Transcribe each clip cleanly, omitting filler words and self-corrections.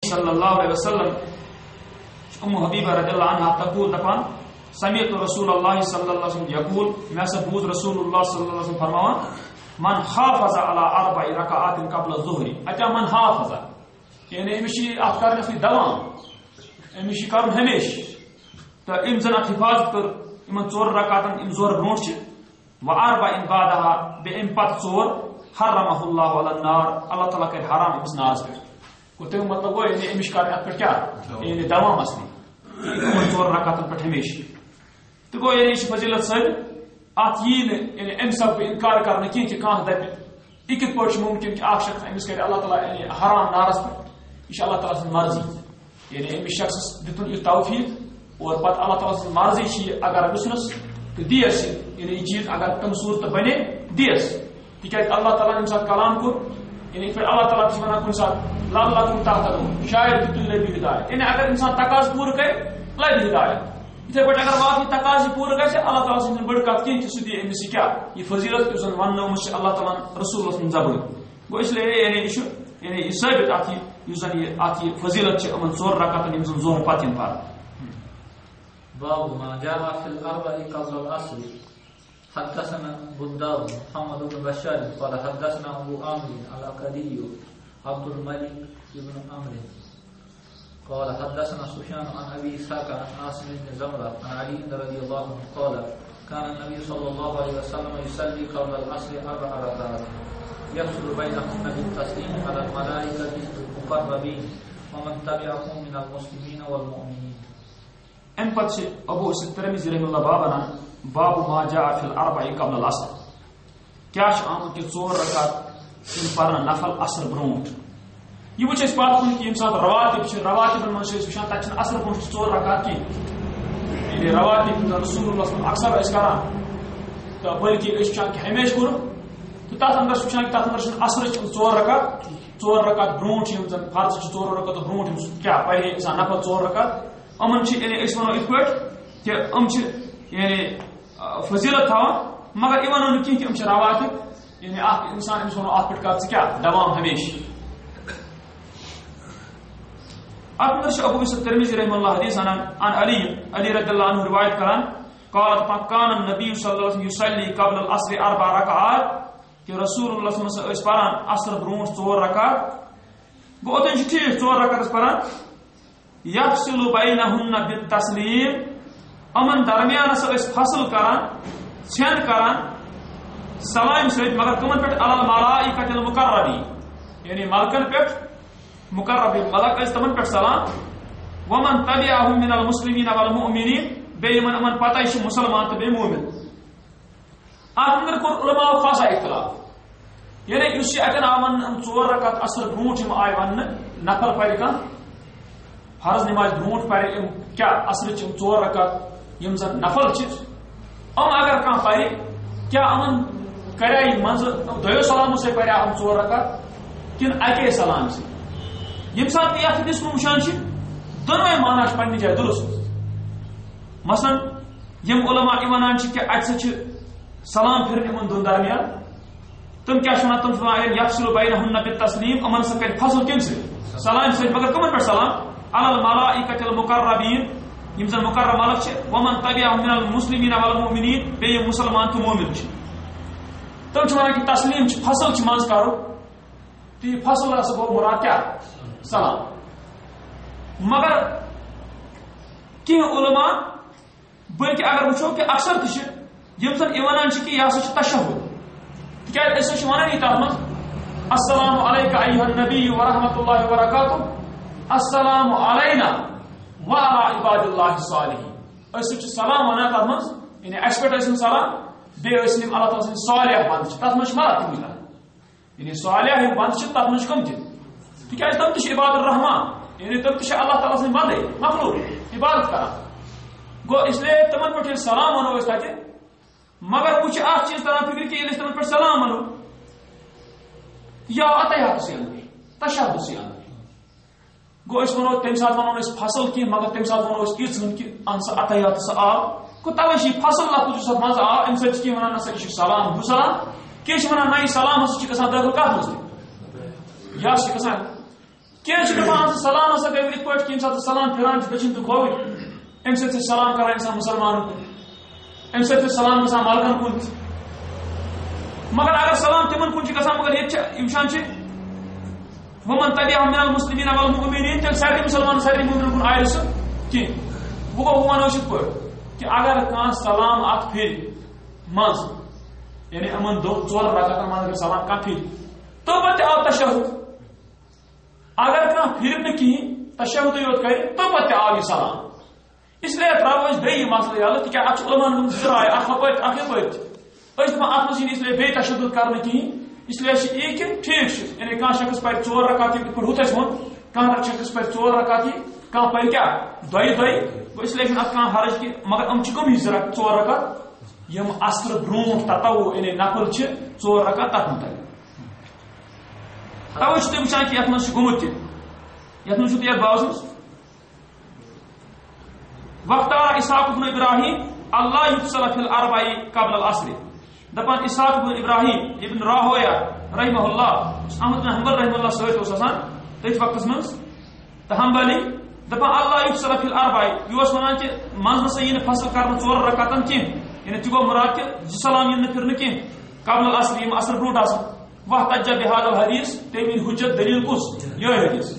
صلی اللہ علیہ وسلم ام حبیبہ رضی اللہ عنہ تقول دپان سمعت رسول اللہ صلی اللہ علیہ وسلم یقول میں سے بوز رسول اللہ صلی اللہ علیہ وسلم فرماوان من حافظ على 4 رکعات قبل الظہر اچھا من حافظ یعنی امشی ات کرنے سے دوام امشی کرن ہمیشہ تو ام زن ات حفاظت کر امن 4 رکعاتن ام زور برونٹ چھ و 4 بعدها بے ام پت 4 حرمہ اللہ علی النار اللہ تعالیٰ کر حرام امس نار پہ گوتے مطلب گو یعنی امش کرنے ات پہ کیا یعنی دوام اصلی امن 4 رکعاتن پہ ہمیشہ تو گو یعنی یہ فضیلت صاحب ات یہ یعنی ام سب کو انکار کرنا کی کہ کان دپ یہ کت پہ ممکن کہ اخ شخص امس کرے اللہ تعالیٰ یعنی حرام نارس پہ یہ اللہ تعالیٰ سن مرضی یعنی امس شخص دتن یہ توفیق اور پتہ اللہ تعالیٰ سن مرضی اگر وسنس تو دیس یعنی یہ چیز اگر تم صورت بنے دیس تکیاز اللہ تعالیٰ نے ساتھ کلام کو یعنی پھر اللہ تعالیٰ سے ونان کن ساتھ لعلکم تہتدون شاید کہ تم لبی ہدایت یعنی اگر انسان تقاض پور کرے لبی ہدایت اتھے پہ اگر واقعی تقاضی پور گھے اللہ تعالیٰ سن بڑ کت کی سہ دی امس کیا یہ فضیلت اس ون اللہ تعالیٰ رسول سن زبان گو اس لیے یعنی یہ یعنی یہ ثابت ات زن یہ فضیلت امن 4 رکعتن یم زن ظہر پتہ یم پر باب ما جاء في الأربع قبل العصر حدثنا بندار محمد بن بشار قال حدثنا أبو عامر الأكدي عبد الملك بن عمرو قال حدثنا سفيان عن أبي إسحاق عن عاصم بن زمرة عن علي رضي الله عنه قال كان النبي صلى الله عليه وسلم يصلي قبل العصر 4 ركعات يفصل بينهن بالتسليم على الملائكة المقربين ومن تبعهم من المسلمين والمؤمنين. ام پتہ ابو اسحاق ترمذی رحمہ اللہ باب انا باب ما جاء في الاربع قبل العصر کیا آمد کہ 4 رکعت ان پرنا نفل عصر برونٹ یہ وچ اس بات کہ انسان رواتب من سے وشان تک عصر برونٹ 4 رکعت کی یہ رواتب رسول اللہ صلی اللہ علیہ وسلم اکثر اس کران تو بلکہ اس چان کہ ہمیشہ کر تو تات اندر وشان تات اندر عصر 4 رکعت برونٹ یم فرض 4 رکعت برونٹ کیا پہلے انسان نفل 4 رکعت امن یعنی اس ونو ات پہ کہ ام یعنی فضیلت تھاوان مگر یہ ونو نی کہ ام رواتب یعنی انسان امس ونو ات پہ کر کیا دوام ہمیشہ اتمر ابو اسحاق ترمذی رحمہ اللہ حدیث عن علی رضی اللہ عنہ روایت کران قال كان النبي صلی اللہ علیہ وسلم يصلي قبل العصر 4 ركعات کہ رسول اللہ صلی اللہ علیہ وسلم اس پران عصر برونٹ 4 رکعت گو اتن ٹھیک 4 رکعت پران یفصل بینہن بالتسلیم امن درمیان اس فصل کران چھن کران سلام سۭتۍ مگر کمن پہ علی الملائکۃ المقربین یعنی ملکن پہ مقربین ملک اس تمن پہ سلام ومن تبعهم من المسلمین والمؤمنین بے من امن پتہ چھ مسلمان تو بے مومن اندر کو علماء خاصا اختلاف یعنی اس اتن امن 4 رکعت عصر برونٹ یم آئی ون نفل پڑھ کان فرض نماز برونٹ پڑے کیا عصر 4 رکعت یم زن نفل اگر کان پڑے کیا امن کرے مز دو سلام سے پڑے 4 رکعت کن اکے سلام سے یم سات یہ حدیث وشان دونویں معنی پنہ جائے درست مثلا یم علماء ونان کہ اتہ سلام پھر ان دون درمیان تم کیا تم یفصل بینہن بالتسلیم امن سے کر فصل کم سے سلام سے مگر کمن پہ سلام علی الملائکۃ المقربین یم زن مقرب ملک ومن تبعهم من المسلمین والمؤمنین بے مسلمان تو مومن تم ونان کہ تسلیم فصل مز کرو تو یہ فصل ہسا گو مراد کیا سلام مگر کی علماء بلکہ اگر وچھو کہ اکثر تہ یم زن ونان کہ یہ ہسا تشہد تکیاز اس ونان یہ تر من السلام علیک ایھا النبی ورحمۃ اللہ وبرکاتہ السلام علینا وعلى عباد اللہ الصالحین اس سلام ونان تر من یعنی اس پہ سلام بے اسلم اللہ تعالی صالح بند تر من مراد تم یعنی صالح بند تر من کم تکیاز تم تہ عباد الرحمان یعنی تم تہ اللہ تعالی سن بندے مخلوق عبادت کران گو اس لیے تمن پہ سلام ونو اس تک مگر وہ اخ چیز تران فکر کہ یل تمن پہ سلام ونو یا اتحیات سے اندر تشہد سے اندر گو اس ونو تم سات ونو اس فصل کی مگر تم سات ونو اس کیسن کی انسا اتحیات سے آ کو توشی فصل لفظ جو مز آ ام سچ کی ونان نسا سلام بو سلام کیش ونان نئی سلام اس کی کسان داخل کر مز یا اس کی کسان دپان سلام ہسا گئی ات پہ کم سات سلام پھران دچن تو کھوور ام سب سلام کران انسان مسلمان کن ام سب سلام گژھان ملکن کن مگر اگر سلام تمن کن گژھان مگر یہ وچان ومن تبعهم من المسلمين والمؤمنين تل سارے مسلمان سارے مومن کن آئے سہ کی وہ ونو ات پہ کہ اگر کان سلام ات پھر مز یعنی امن دو ژور رکعتن من اگر سلام کان پھر تو پتہ آو تشہد اگر کان پھر نہ کہیں تشہد یوت کرے تو پتہ آو یہ سلام اس لیے تراو اس بے مسئلہ یالہ کہ اچ علماء من ذرائع اخبت اخبت اس ما ات مزین اس لیے بے تشہد کرنے کی اس لیے یہ کہ ٹھیک یعنی کان شخص پر 4 رکعت پر ہوتا ہے کان شخص پر 4 رکعت کان پر کیا دوئی اس لیے ات کان حرج کی مگر ام چھ کم 4 رکعت یم اثر برون تطوع یعنی نفل چھ 4 رکعت تک مت توش تم چھ کہ ات مس گمت یت مس یہ باوس وقت اسحاق بن ابراہیم اللہ یفصل فی الاربع قبل العصر دپان اسحاق بن ابراہیم ابن راہویا رحمہ اللہ احمد بن حنبل رحمہ اللہ سویت اس آسان تیت وقت من حنبلی دپان اللہ یفصل فی الاربع یہ ونان کہ منز نسا یہ فصل کرنا 4 رکعتن کی یعنی تہ گو مراد کہ سلام یہ پھرن کی قبل العصر یم اثر برونٹ آسان واحتج بهذا الحديث تیمین حجت دلیل کس یہ حدیث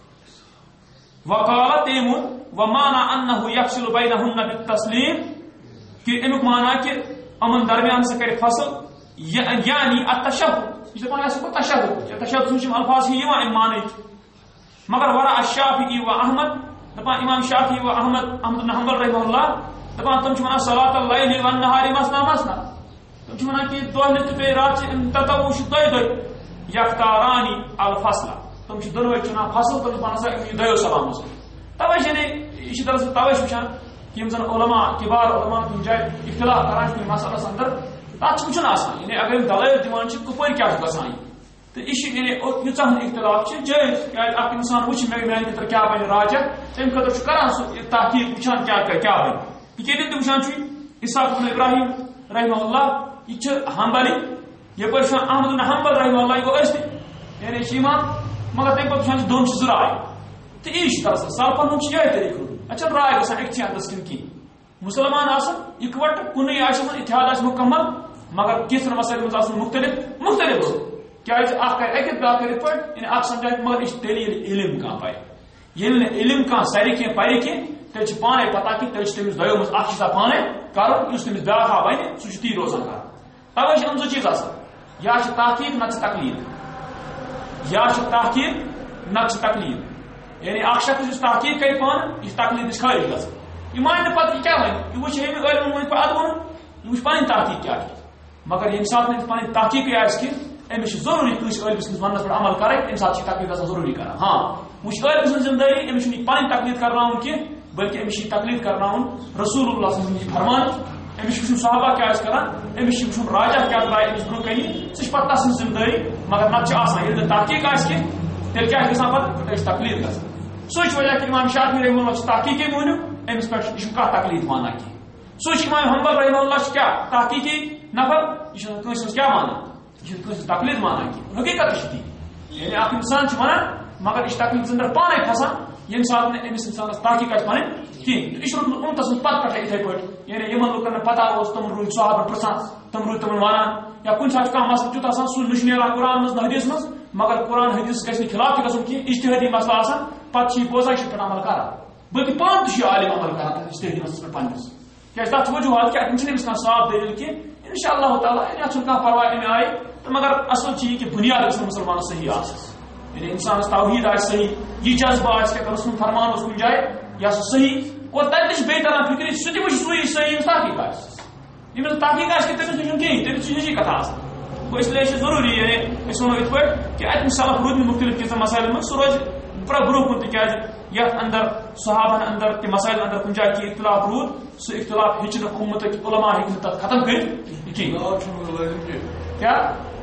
وقال تیمون ومعنى انه يفصل بينهن بالتسليم کہ امیک معنی کہ امن درمیان سے کرے فصل یعنی التشہد یہ دپان اس کو تشہد سوچم الفاظ ہی یہ معنی مگر ورا الشافعی و احمد دپان امام شافعی و احمد بن حنبل رحمہ اللہ دپان تم چھنا صلاۃ اللیل والنہار مثنا مثنا تم چھنا کہ دو نت پہ رات تطوع دوئی یختارانی الفصل تم چھ دنوئی چنا فصل تم پانسا دیو سلام توجہ نے اسی طرح سے توجہ وچھان کہ زن علماء کبار علماء کن جائے اختلاف کران کہ مسئلہ اندر تات وچھن آسان یعنی اگر دلائل دیوان چھ کپر کیا گژھان تو یہ یعنی یوتھان اختلاف چھ جائز کہ اک انسان وچھ میان خاطر کیا بن راجہ تم خاطر چھ کران سو تحقیق وچھان کیا بن یہ کہ وچھان چھ اسحاق بن ابراہیم رحمہ اللہ یہ چھ حنبلی یہ پر احمد بن حنبل رحمہ اللہ یہ اس یعنی شیما مگر تم وچھان دون چھ ذرائع تو یہ طرح سالفن ہند یہ طریقہ اچھا رائے گا اکتھی اندس کن کی مسلمان آسن اکوٹ کن اتحاد مکمل مگر کیسن مسائل مز مختلف کیا اکت باقی پہ اخ سمجھا مگر یہ تیل علم کھانا پائے یل علم کھانا ساری کی پائے کی تیل پانے پتہ کہ تیل تمس دو مز اخ چیزا پانے کرو اس تمس بیاا ون سہ تی روزان کر توے ام 2 چیز آسان یا تحقیق نہ تقلید یا تحقیق نہ تقلید یعنی اخ شخص اس تحقیق کر پان اس تقلید خارج گژھان یہ مان پتہ یہ کیا ون یہ وچ ہے علم ون پہ ادون یہ وچ پانی تحقیق کیا مگر یم سات نے پانی تحقیق آس کہ امس ضروری کس علم سن ونس پر عمل کرے ام سات تقلید ضروری کران ہاں وچ علم سن زندگی امس پانی تقلید کرناون کی بلکہ امس تقلید کرناون رسول اللہ صلی اللہ علیہ وسلم فرمان امس صحابہ کیا کران امس راجہ کیا درائے امس برو کنی سہ پتہ سن زندگی مگر نت آسان یل تحقیق آس کہ تیل کیا گژھان پتہ تقلید گژھان سوچ وجہ کہ امام شافعی رحمہ اللہ تحقیقی موجود امس پہ کھا تقلید مانا کی سوچ امام حنبل رحمہ اللہ کیا تحقیقی نفر یہ کنس کیا مانا یہ کنس تقلید مانا کی حقیقت یعنی اخ انسان ونان مگر یہ تقلید اندر پانے پھسان یم سات نے امس انسانس تحقیق پن کھین یہ امتس پتہ پہ اتھے پہ یعنی یمن لوکن پتہ تم روز صحابہ پرسان تم روز تم ونان یا کن سات کھانا مسئلہ تیت آسان سہ نش نیران قرآن مز حدیث مز مگر قرآن حدیث گھس خلاف تہ گژھن کھین اجتہادی مسئلہ آسان پتہ بوزان پہ عمل کران بلکہ پان تہ عالم عمل کران اجتہادی مسئلہ پہ پنس کیا تک وجوہات کہ امس کھانا صاف دلیل کہ ان شاء اللہ تعالیٰ ات کھانا پرواہ امہ آئی تو مگر اصل چیز کہ بنیاد گھس مسلمان صحیح یعنی انسان توحید آ صحیح یہ جذبہ آ کہ رسول فرمان کن جائے یا سہ صحیح اور تب بیٚیہِ تران فکر سہ تہِ وٕچھ سُے صحیح ییٚمِس تحقیق آسہِ ییٚمِس تحقیق آسہِ کہِ تٔمِس نِش چھُنہٕ کِہیٖنۍ تٔمِس چھِ ہِشی کتھا آسان گوٚو اِسلیے چھِ ضروٗری یعنی أسۍ وَنو یِتھ پٲٹھۍ کہِ اَتہِ سلف روٗدمٕتۍ مختلف کینٛژن مسایلن منٛز سُہ روزِ برونٛہہ کُن تِکیازِ یتھ اندر صحابن اندر تہِ مسایل اندر کُنہِ جایہِ کینٛہہ اختلاف روٗد سُہ اختلاف ہیٚچہِ نہٕ اُمتٕکۍ علما ہیٚکہِ نہٕ تتھ ختم کٔرِتھ کینٛہہ کیٛاہ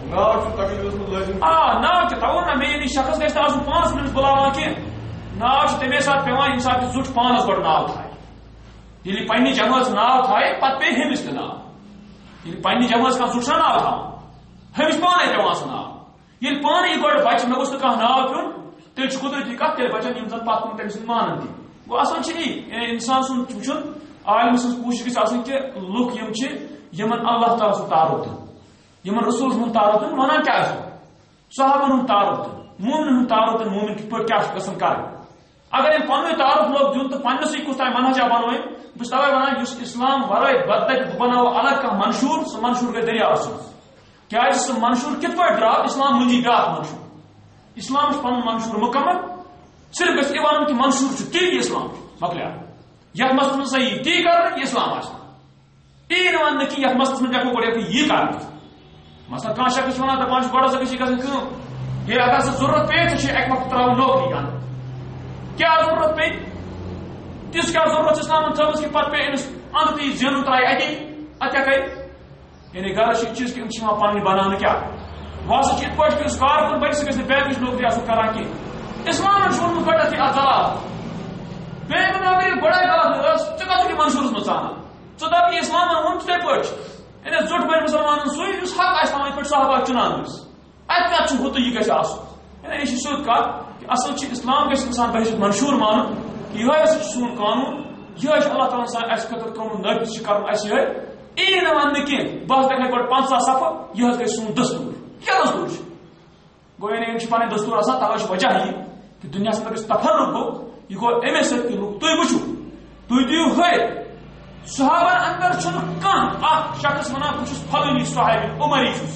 ناو تہِ تھاوُن نا مےٚ نِش شخص گژھِ نہٕ آسُن پانس منٛز بُلاوان کینٛہہ ناو چھُ تمے ساتہٕ پیوان ییٚمہِ ساتہٕ زُٹھ پانس گۄڈٕ ناو تھایہِ ییٚلہِ پننہِ جمٲژ ناو تھایہِ پتہٕ پیٚیہِ ہیٚمِس تہِ ناو ییٚلہِ پننہِ جمٲژ کانٛہہ زُٹھ چھُنہ ناو تھاوان ہیٚمِس پانے پیوان سُہ ناو ییٚلہِ پانے یہِ گۄڈٕ بچہِ مےٚ گوٚژھ نہٕ کانٛہہ ناو پیوٚن تیل قدرتی کت تیل بچن یم زن پتھ کن تم سن مانن تھی گو اصل یعنی انسان سن وچن عالم سن کوشش گژھِ آسٕنۍ کہ لُکھ یم چھ یمن اللہ تعالیٰ سُنٛد تعارُف دِیُن یمن رسول سُنٛد تعارُف دِیُن ونان کیٛاہ چھُ صحابن ہُنٛد تعارُف دِیُن مومنن ہُنٛد تعارُف دِیُن مومن کِتھ پٲٹھۍ کیٛاہ چھُ گژھان کرٕنۍ اگر أمۍ پنُن تعارُف لوگ دیُن تہٕ پننسٕے کُس تام منہجا بنٲوِن بہٕ چھُس تَوَے ونان یُس اسلام ورٲے بدلہِ بہٕ بناوٕ الگ کانٛہہ منشور سُہ منشور گٔے دٔریاوَس منٛز کیٛازِ سُہ منشور کِتھ پٲٹھۍ درٛاو اسلام مٔنٛزی بیٛاکھ منشور اسلام چھُ پنُن منشور مُکمل صرف گژھِ یہِ وَنُن کہِ منشور چھُ تی یہِ اسلام چھُ مۄکلیو یتھ مسلس منٛز صحیح تی کرنہٕ یہِ اسلام آسہِ تی نہٕ وننہٕ کہِ یتھ مسلس منٛز ہٮ۪کو گۄڈٕ یہِ کرنہٕ مثلاً کانٛہہ شخص چھُ ونان دپان چھُ گۄڈٕ ہسا گژھِ گژھٕنۍ کٲم ہے اگر سُہ ضروٗرت پیٚیہِ ژےٚ چھُ اَکہِ وقتہٕ ترٛاوُن نوکری انٛدر کیٛاہ ضروٗرت پیٚیہِ تِژھ کیٛاہ ضروٗرت چھِ اسلامن تھٲومٕژ کہِ پتہٕ پیٚیہِ أمِس انٛدٕ تی زینُن ترٛایہِ اَتی اَتہِ کیٛاہ کرِ یعنی غرض چھُ یہِ چیٖز کہِ یِم چھِ یِوان پنٕنۍ بناونہٕ کیٛاہ وۄنۍ ہسا چھِ یِتھ پٲٹھۍ کہِ یُس کارکُن بنہِ سُہ گژھِ نہٕ بینکٕچ نوکری آسُن کران کینٛہہ اسلامن چھُ ووٚنمُت گۄڈنیتھٕے اَتھ زلال بینک نوکری گۄڈے غلط ٲس ژٕ کتھ چھُکھ منشورس منٛز ژانان ژٕ دپ یہِ اسلامن ووٚن تِتھے پٲٹھۍ چھُ یعنی زوٚٹ بنہِ مُسلمانن سُے یُس حق آسہِ تھاوان یِتھ پٲٹھۍ صحابہ چُنان ٲسۍ اَتہِ کتھ چھُ ہُہ تہٕ یہِ گژھِ آسُن یعنی یہِ چھِ سیوٚد کتھ کہِ اصل چھِ اسلام گژھِ انسان بحث منشور مانُن کہِ یِہوے ہسا چھُ سون قانوٗن یِہوے چھُ اللہ تعالیٰ ہن اَسہِ خٲطرٕ ترٛوومُت نٲفِظ چھُ کرُن اَسہِ یِہوے یی نہٕ وننہٕ کینٛہہ بہٕ حظ لیکھے گۄڈٕ 50 صفہٕ یہِ حظ گژھِ سون دستوٗر یہِ کیٛاہ دستوٗر چھُ گوٚو یعنی یِم چھِ پنٕنۍ دستوٗر آسان تَوے چھُ وجہ یہِ کہِ دُنیاہس منٛز گژھِ تفرُق گوٚو یہِ گوٚو اَمے سۭتۍ کہِ لُکھ تُہۍ وٕچھِو تُہۍ دِیِو ہٲیِتھ صحابن اندر چھُنہٕ کانٛہہ اکھ شخص ونان بہٕ چھُس فلٲنی صحابی عمری چھُس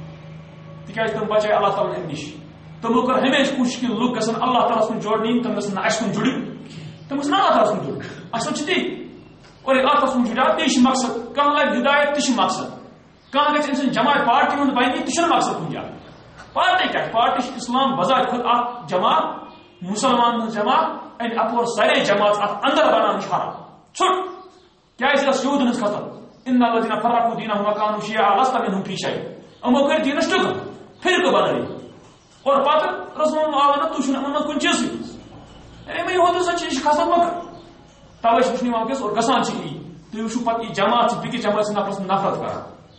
تِکیٛازِ تِم بچاے اللہ تعالیٰ اَمہِ نِش تِمو کٔر ہمیشہِ کوٗشِش کہِ لُکھ گژھن اللہ تعالیٰ ہس کُن جوڑنہٕ یِنۍ تِم گژھن نہٕ اَسہِ کُن جُڑٕنۍ تِم گژھن اللہ تعالیٰ ہس کُن جُڑٕنۍ اصل چھُ تی اور اللہ تعالیٰ سُنٛد جُڑیو تی چھُ مقصد کانٛہہ لگہِ ہدایت تہِ چھُ مقصد کانٛہہ گژھِ أمۍ سٕنٛدِ جماعت پارٹی ہُنٛد بنہِ تہِ چھُنہٕ مقصد کُنہِ جایہِ پارٹی کیٛاہ چھِ پارٹی چھِ اسلام بذات خود اکھ جماعت مُسلمانن ہٕنٛز جماعت اَمہِ اپور سارے جماعت اَتھ اندر بناونٕچ حرام ژھوٚٹ کیٛازِ ٲس یہوٗدن ہٕنٛز ختم ان الذین فرقوا دینہم وکانوا شیعا لست منہم فی شیء یِمو کٔرۍ دیٖنس ٹُکڑٕ فرقہٕ بنٲیِتھ اور پتہٕ رسول اللہ آو تُہۍ چھُنہٕ یِمن منٛز کُنہِ چیٖزٕے یِمن یہوٗدن سۭتۍ چھِ یہِ چھِ کھسان مگر توے چھِ وٕچھنہٕ یِوان وٕنکیٚس اور گژھان چھِ یی تُہۍ وٕچھِو پتہٕ یہِ جماعت چھِ بیٚکِس جماعت سٕنٛدِ نفرس نفرت کران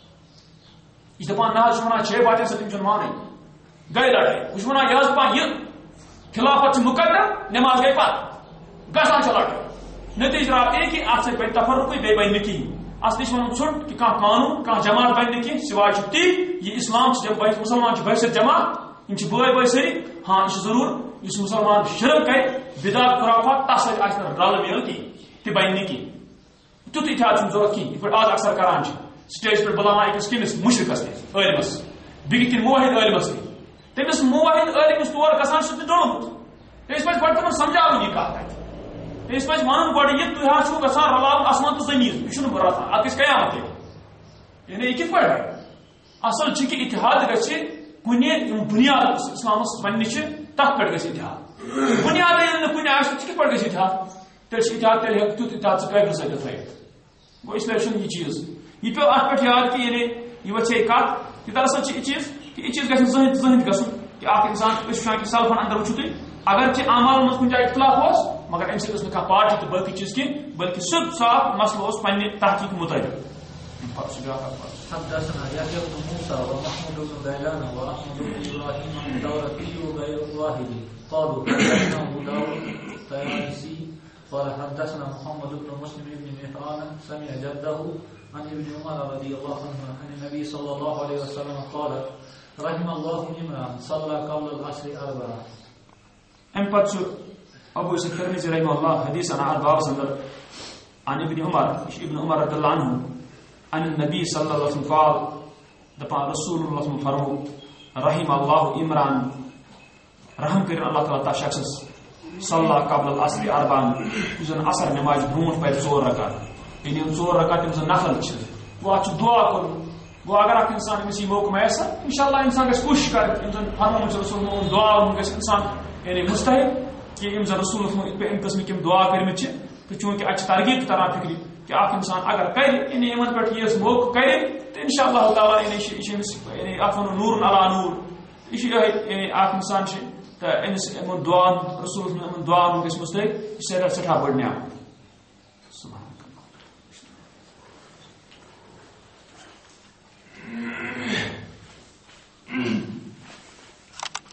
یہِ چھِ دپان نہ حظ چھُ ونان 6 باتٮ۪ن سۭتۍ تِم چھِنہٕ مانٕنۍ گٔے لڑٲے بہٕ چھُس ونان یہِ حظ دپان یہِ خلافت چھِ مقدم نٮ۪ماز گٔے پتہٕ گژھان چھِ لڑٲے نتیجہٕ درٛاو تی کہِ اَتھ سۭتۍ بنہِ تفرقٕے بیٚیہِ بنہِ نہٕ کِہیٖنۍ اصلی چھُ ونُن ژھوٚٹ کہِ کانٛہہ قانوٗن کانٛہہ جماعت بنہِ نہٕ کینٛہہ سِواے چھُ تی یہِ اسلام چھِ مُسلمان چھِ بحثت جماعت یِم چھِ بٲے سٲری ہاں یہِ چھُ ضروٗر یُس مُسلمان شرک کرِ بدعت خرافات تتھ سۭتۍ آسہِ نہٕ رلہٕ میل کینٛہہ تہِ بنہِ نہٕ کینٛہہ تیُتھ اتحاد چھُنہٕ ضروٗرت کینٛہہ یِتھ پٲٹھۍ آز اکثر کران چھِ سٹیج پٮ۪ٹھ بُلاوان أکِس کٔمِس مُشرِکس نِش عٲلمس بیٚکہِ کِنۍ موحد عٲلمس نِش تٔمِس موحد عٲلمِس تور گژھان سُہ تہِ ڈوٚلمُت تٔمِس پزِ گۄڈٕ تِمن سمجھاوُن یہِ کتھ اتہِ تٔمِس پزِ وَنُن گۄڈٕ یہِ تُہۍ حظ چھُو گژھان رلاوُن آسمان تہٕ زٔمیٖن یہِ چھُنہٕ راتان اتھ گژھِ قیامت تیٚلہِ یعنی یہِ کِتھ پٲٹھۍ اصل چھُ کہِ اتحاد گژھِ کُنہِ یِم بُنیاد اسلامس پننہِ چھِ تتھ پٮ۪ٹھ گژھِ اتحاد بُنیادے ییٚلہِ نہٕ کُنہِ آسہِ تہِ کِتھ پٲٹھۍ گژھِ اتحاد تیٚلہِ چھُ اتحاد تیٚلہِ ہیٚکہِ تیُتھ اتحاد ژٕ قٲبلہِ سۭتۍ تھٲیِتھ گوٚو اسلیے چھُنہٕ یہِ چیٖز یہِ پیٚو اتھ پٮ۪ٹھ یاد کہِ یعنی یہِ وژھے کتھ کہِ دراصل چھِ یہِ چیٖز کہِ یہِ چیٖز گژھِ نہٕ زٕہٕنۍ تہِ گژھُن کہِ اکھ انسان أسۍ وٕچھان کہِ سلفن اندر وٕچھِو تُہۍ اگر کہِ اعمالن منٛز کُنہِ جایہِ اختلاف اوس مگر امہِ سۭتۍ ٲس نہٕ کانٛہہ پارٹی تہٕ باقٕے چیٖز کینٛہہ بلکہِ سیوٚد صاف مسلہٕ اوس پننہِ تحقیق مطٲبق حدثنا يحيى بن موسى ومحمود بن غيلان واحمد بن ابراهيم الدورقي وغير واحد قالوا حدثنا ابو داود الطيالسي قال حدثنا محمد بن مسلم بن مهران سمع جده عن ابن عمر رضي الله عنه عن النبي صلى الله عليه وسلم قال رحم الله امرا صلى قبل العصر 4 ام پتہ ابو اسحاق الترمذي رحمه الله حديث عن باب صدر عن ابن عمر رضي الله عنه عن النبي صلى الله عليه وسلم قال دپان رسول الله صلی اللہ علیہ وسلم فرمو رحم الله عمران رحم کرن اللہ تعالیٰ تا شخص صلى قبل العصر 4 یُس عصر نماز برونٛٹھ پرِ 4 رکعت یعنی 4 رکعت یِم زن نفل چھِ گوٚو اتھ چھُ دعا کرُن گوٚو اگر اکھ انسان أمِس یہِ موقعہٕ میسر انشاءاللہ انسان گژھِ کوٗشِش کرِ یِم زن فرمومُت چھُ رسول اللہ دعا گژھِ انسان یعنی مستحب کہ یِم زن رسول اللہ امہِ قٕسمٕکۍ یِم دعا کٔرمٕتۍ چھِ تہٕ چوٗنٛکہِ اتہِ چھِ ترغیٖب تہِ تران فِکرِ کہ اکھ انسان اگر کرِ یعنی یِمن پٮ۪ٹھ یہِ موقعہٕ کرِ تہٕ انشاء اللہ تعالیٰ یعنی یہِ چھِ أمِس یعنی اتھ وَنو نوٗرٌ علی نوٗر یہِ چھُ یِہوٚے یعنی اکھ انسان چھِ تہٕ أمِس یِمن دعاہن رسول یِمن دعاہن گژھِ مستحب یہِ چھِ سٮ۪ٹھاہ بٔڑ نعمت